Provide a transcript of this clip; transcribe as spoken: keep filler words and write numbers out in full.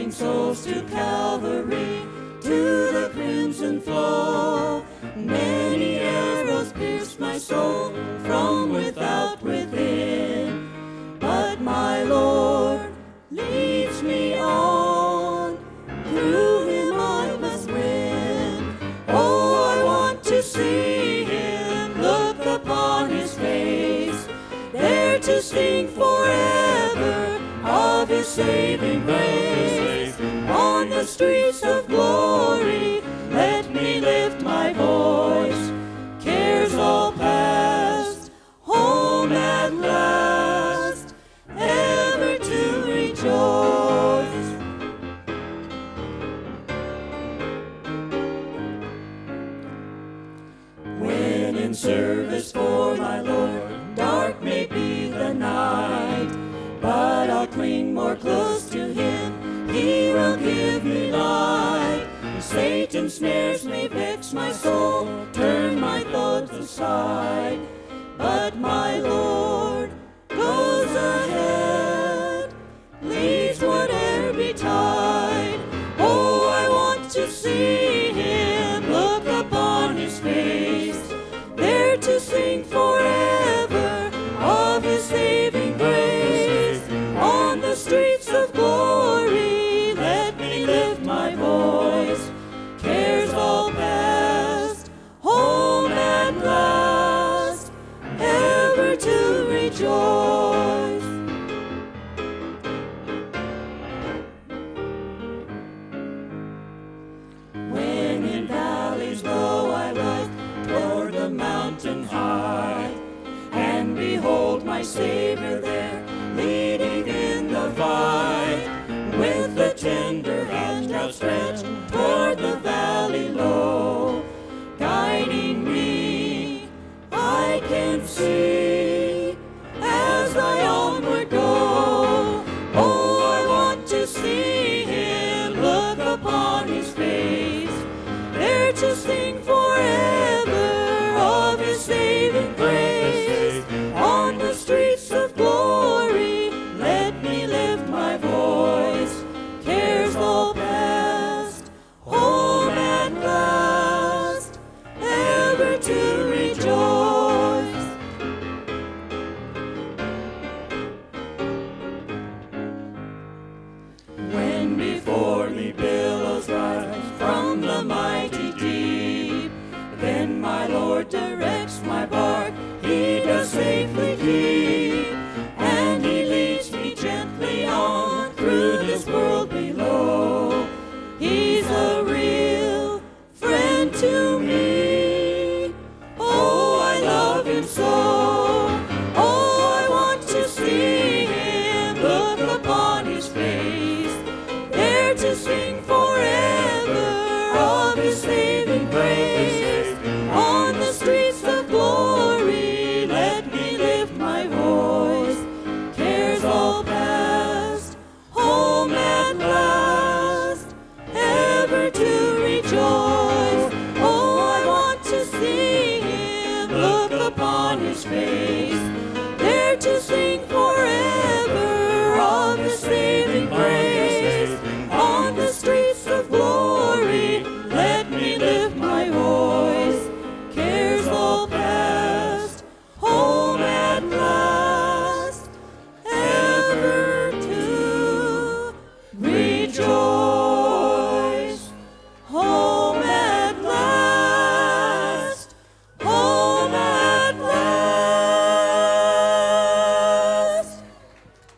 leading souls to Calvary, to the crimson flow. Many arrows pierced my soul from without within, but my Lord leads me on. Through him I must win. Oh, I want to see him, look upon his face, there to sing forever of his saving grace. On the streets of glory, let me lift my voice. Cares all past, home at last, ever to rejoice. When in service for my Lord, dark may be the night, but I'll cling more close to him, he will give me light. Satan's snares may vex my soul, turn my thoughts aside, but my Lord goes ahead, leads whate'er betide. Oh, I want to see him, look upon his face, there to sing forever of his saving grace. On the streets of glory, let me lift my voice. Cares all past, home at last, ever to rejoice. When in valleys low I look toward the mountain high, and behold my Savior there, leading in the fight, with the tender hand outstretched toward the valley low, guiding me, I can see, as I onward go. Oh, I want to see him, look upon his face, there to sing forever of his saving grace. On the streets of glory, let me lift my voice. Cares all past, home at last, ever to rejoice. When before me billows rise from the mighty deep, then my Lord directs my bark, he does safely keep, and he leads me gently on through this world below. He's a real friend to me. Oh, I love him so. Oh, I want to see him, look upon his face, there to sing forever of his saving grace. On the streets of glory, let me lift my voice. Cares all past, home at last, ever to rejoice. Oh, I want to see him, look upon his face, there to sing forever